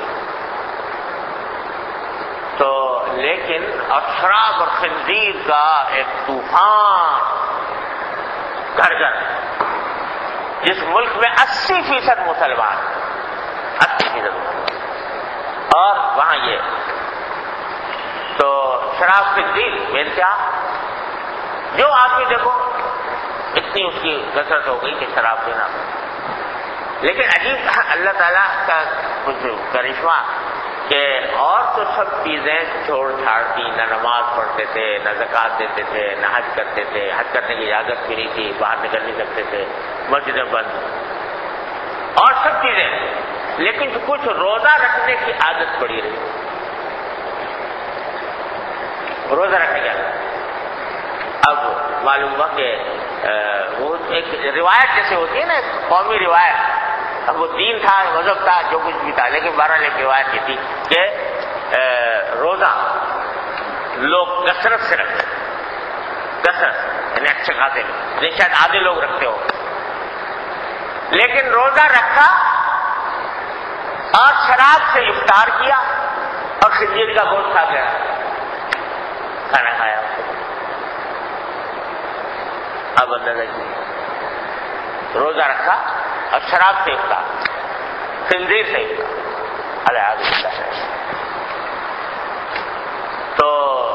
تو لیکن اور شراب اور خنزیر کا ایک طوفان گھر گھر، جس ملک میں اسی فیصد مسلمان، اسی فیصد اور وہاں یہ تو شراب خنزیر میں کیا، جو آدمی دیکھو اتنی اس کی کثرت ہو گئی کہ شراب پینا۔ لیکن عجیب اللہ تعالیٰ کا کچھ کرشمہ کہ اور تو سب چیزیں چھوڑ چھاڑ دی، نہ نماز پڑھتے تھے، نہ زکوٰۃ دیتے تھے، نہ حج کرتے تھے، حج کرنے کی اجازت بھی نہیں تھی، باہر نکل نہیں سکتے تھے، مسجدیں بند اور سب چیزیں، لیکن کچھ روزہ رکھنے کی عادت پڑی رہی، روزہ رکھنے کی عادت۔ اب معلوم ہوا کہ وہ ایک روایت جیسے ہوتی ہے نا، قومی روایت، اب وہ دین تھا، مذہب تھا، جو کچھ بھی تھا، لیکن بہرحال ایک روایت یہ تھی کہ روزہ لوگ کثرت سے رکھتے، کثرت یعنی اچھے خاصے، لیکن شاید آدھے لوگ رکھتے ہو، لیکن روزہ رکھا اور شراب سے افطار کیا اور خنزیر کا گوشت کھا گیا، کھانا کھایا، اب اندازہ کیجیے، روزہ رکھا اور شراب سے افطار، خنزیر سے افطار، الیاذ باللہ۔ تو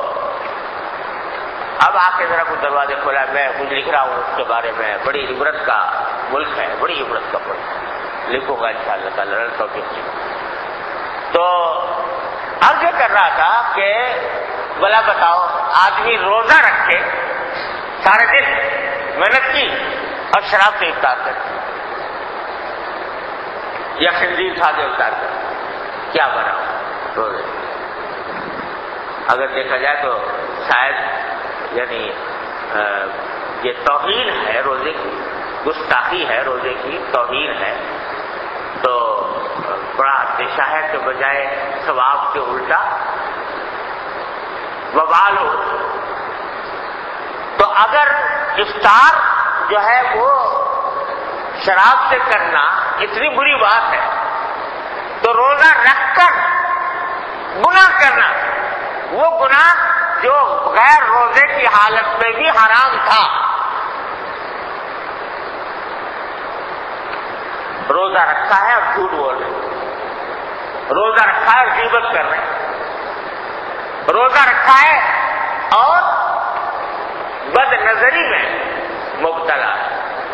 اب آ کے ذرا کچھ دروازے کھولا، میں کچھ لکھ رہا ہوں اس کے بارے میں، بڑی عبرت کا ملک ہے، بڑی عبرت کا ملک ہے، لکھوں گا انشاءاللہ تعالی توفیق سے۔ تو اب یہ کر رہا تھا کہ بلا بتاؤ، آدمی روزہ رکھے سارے دن محنت کی اور شراب سے افطار کرے یا خنزیر کھا کے افطار کرے، کیا بنا روزے؟ اگر دیکھا جائے تو شاید یعنی یہ توہین ہے روزے کی، گستاخی ہے روزے کی، توہین ہے، تو بڑا اندیشہ ہے کہ بجائے ثواب کے الٹا وبال ہو۔ تو اگر افطار جو ہے وہ شراب سے کرنا اتنی بری بات ہے، تو روزہ رکھ کر گناہ کرنا، وہ گناہ جو غیر روزے کی حالت میں بھی حرام تھا، روزہ رکھا ہے اور جھوٹ بول رہے، روزہ رکھا ہے اور غیبت کر رہے، روزہ رکھا ہے اور بد نظری میں مبتلا ہے،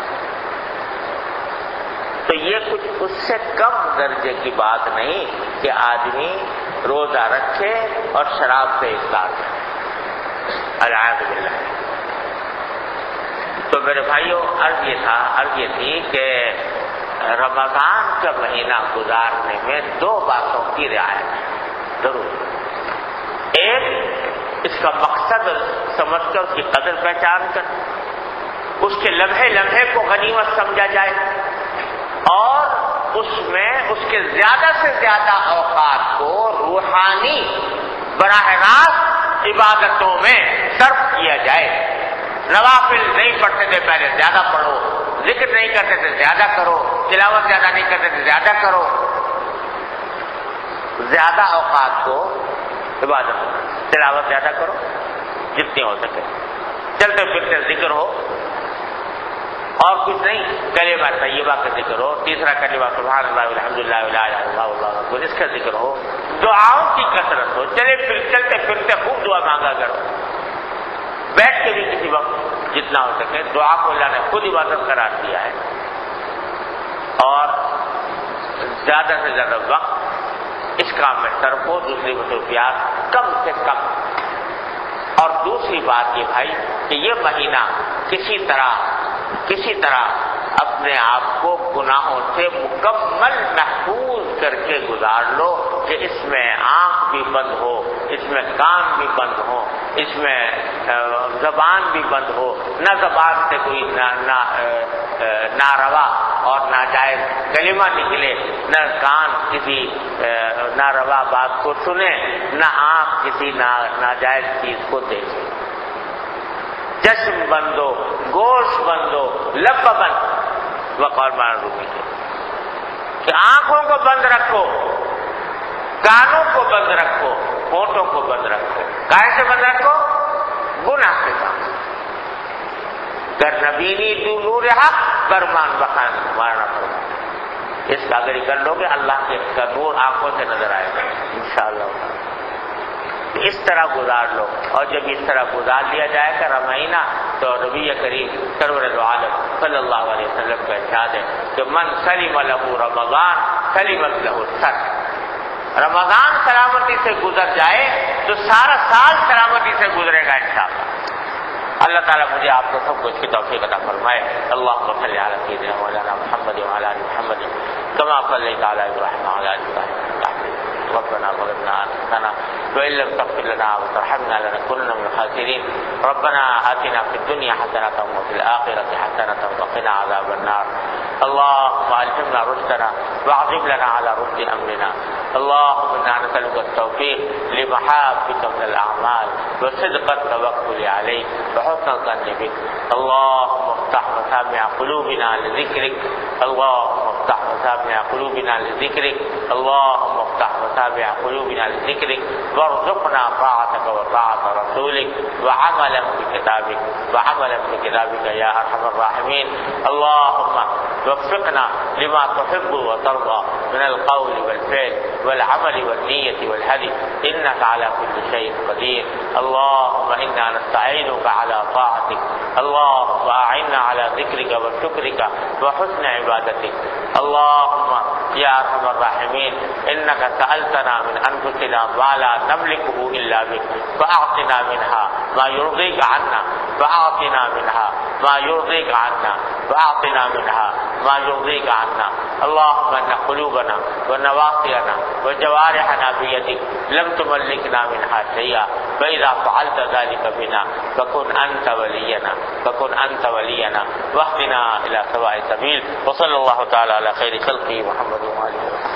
تو یہ کچھ اس سے کم درجے کی بات نہیں کہ آدمی روزہ رکھے اور شراب سے افطار کرے، الیاذ باللہ۔ تو میرے بھائیوں، عرض یہ تھا عرض یہ تھی کہ رمضان کا مہینہ گزارنے میں دو باتوں کی رعایت ہے ضرور۔ ایک، اس کا مقصد سمجھ کر اس کی قدر پہچان کر اس کے لمحے لمحے کو غنیمت سمجھا جائے، اور اس میں اس کے زیادہ سے زیادہ اوقات کو روحانی براہ راست عبادتوں میں صرف کیا جائے۔ نوافل نہیں پڑھتے تھے پہلے، زیادہ پڑھو، ذکر نہیں کرتے تھے زیادہ کرو، تلاوت زیادہ نہیں کرتے تھے زیادہ کرو، زیادہ اوقات کو عبادت، تلاوت زیادہ کرو جتنی ہو سکے، چلتے پھرتے ذکر ہو، اور کچھ نہیں، کلمہ طیبہ کا ذکر ہو، تیسرا کلمہ سبحان اللہ الحمدللہ لا الہ الا اللہ واللہ اکبر، اس کا ذکر ہو، دعاؤں کی کثرت ہو، چلے پھر چلتے پھرتے خوب دعا مانگا کرو، بیٹھ کے بھی کسی وقت جتنا ہو سکے، دعا کو اللہ نے خود عبادت قرار دیا ہے، اور زیادہ سے زیادہ وقت اس کام میں صرف ہو، دوسری مصروفیات کم سے کم۔ اور دوسری بات یہ بھائی کہ یہ مہینہ کسی طرح کسی طرح اپنے آپ کو گناہوں سے مکمل محفوظ کر کے گزار لو، کہ اس میں آنکھ بھی بند ہو، اس میں کان بھی بند ہو، اس میں زبان بھی بند ہو، نہ زبان سے کوئی ناروا اور ناجائز کلمہ نکلے، نہ کان کسی ناروا بات کو سنے، نہ آنکھ کسی ناجائز چیز کو دیکھے، چشم بندو، گوشت بندو، لب بند، وقال مان رومی کے کہ آنکھوں کو بند رکھو، کانوں کو بند رکھو، ہونٹوں کو بند رکھو، کائے سے بند رکھو؟ گناہ کے کام، کر نبینی تو نور حق برمان بخان مارنا پڑا، اس کا اگر کر لو گے اللہ کے کا نور آنکھوں سے نظر آئے گا انشاءاللہ۔ اس طرح گزار لو، اور جب اس طرح گزار لیا جائے گا رمضان، تو نبی کریم سرور عالم صلی اللہ علیہ وسلم کا ارشاد ہے کہ من سلم له رمضان سلمت له السر، رمضان سلامتی سے گزر جائے تو سارا سال سلامتی سے گزرے گا انشاءاللہ۔ اللہ تعالیٰ مجھے آپ کو سب کو اس کی توفیق عطا فرمائے۔ اللہم صلی علی سیدنا مولانا محمد وعلی آل محمد کما صلیت علی ابراہیم وعلی آل ابراہیم ربنا ظلمنا انفسنا وان لم تغفر لنا وترحمنا لنكونن من الخاسرين ربنا آتنا في الدنيا حسنة وفي الآخرة حسنة وقنا عذاب النار اللهم ألهمنا رشدنا واعظم لنا على رشد أمرنا اللهم إنا نسألك التوفيق لمحابك من الأعمال وصدق التوكل عليك وحسن الظن بك اللهم افتح مسامع قلوبنا لذكرك اللهم افتح مسامع قلوبنا لذكرك اللهم افتح مسامع قلوبنا لذكرك وارزقنا طاعتك وطاعة رسولك وعملا بكتابك وعملا بكتابك يا ارحم الراحمين. اللهم وفقنا لما تحب وترضى من القول والفعل والعمل والنية والهدي انك على كل شيء قدير. اللهم انا نستعينك على طاعتك. اللهم اعنا على ذكرك وشكرك وحسن عبادتك. اللهم يا ارحم الراحمين انك سألتنا من انفسنا ما لا نملكه الا بك فاعطنا منها ما يرضيك عنا فاعطنا منها ما يرضيك عنا فاعطنا منها ما يرضيك عنا. اللهم ان قلوبنا ونواصينا وجوارحنا بيدك لم تملكنا منها شيئا فاذا فعلت ذلك بنا فكن انت ولينا فكن انت ولينا واهدنا الى سواء السبيل. وصلى الله تعالى على خير خلقه محمد وآله.